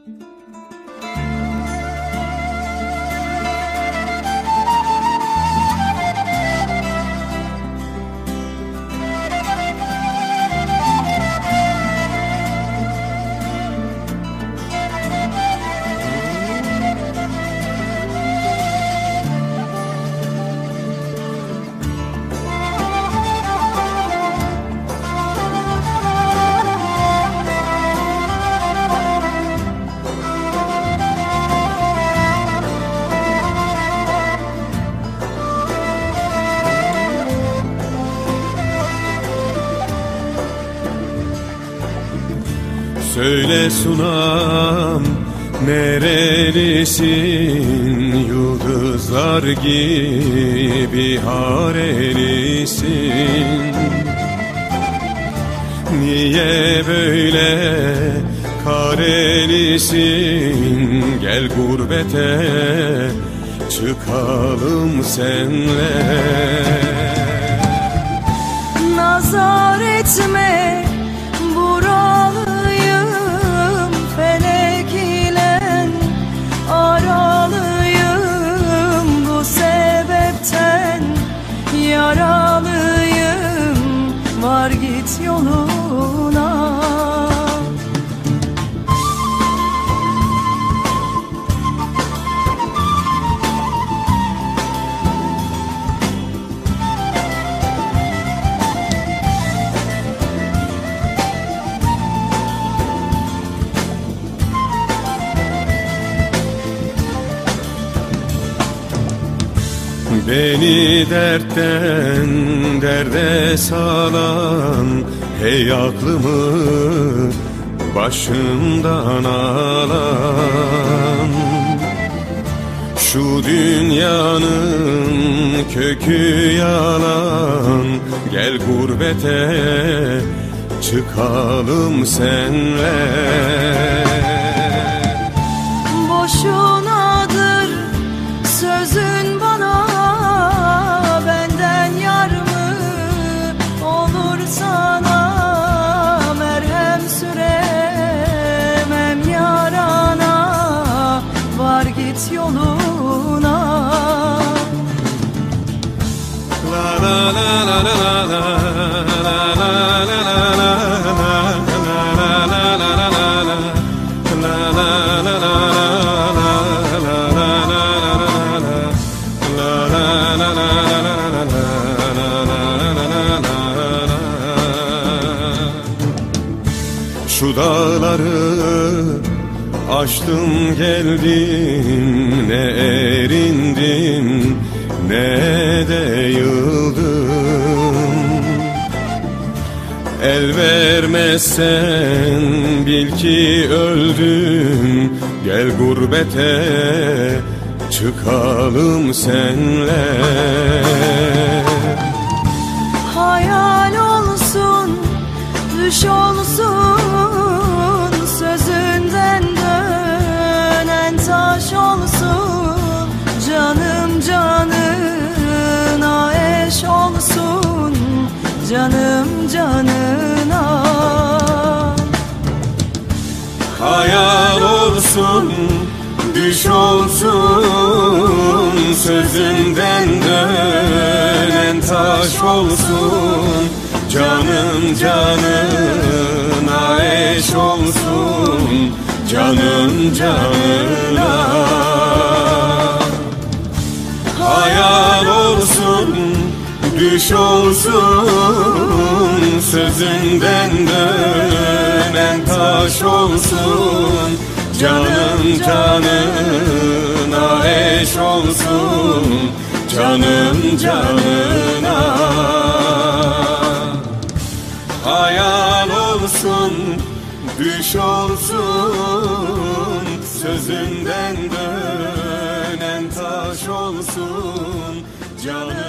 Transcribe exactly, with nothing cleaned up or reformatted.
Söyle sunam, nerelisin? Yıldızlar gibi harelisin. Niye böyle karelisin? Gel gurbete çıkalım senle. Nazar etme, buralıyım, felek ile aralıyım. Bu sebepten yaralıyım, var git yoluna. Beni dertten derde salan, hey aklımı başımdan alan. Şu dünyanın kökü yalan, gel gurbete çıkalım senle. Boşunadır sözün bana, benden yar mı olur sana? Merhem süremem yarana, var git yoluna. La la la la la la la la la la. Şu dağları aştım geldim, ne erindim ne de yıldım. El vermezsen bil ki öldüm, gel gurbete çıkalım senle. Hayal olsun, düş olsun, sözünden dönen taş olsun. Canım canına eş olsun, canım canına. Hayal olsun, düş olsun, sözünden dönen taş olsun. Canım canına eş olsun, canım canına. Hayal olsun, düş olsun, sözünden dönen taş olsun. Canım canına eş olsun, canım canına. Hayal olsun, düş olsun, sözünden dönen taş olsun. Canım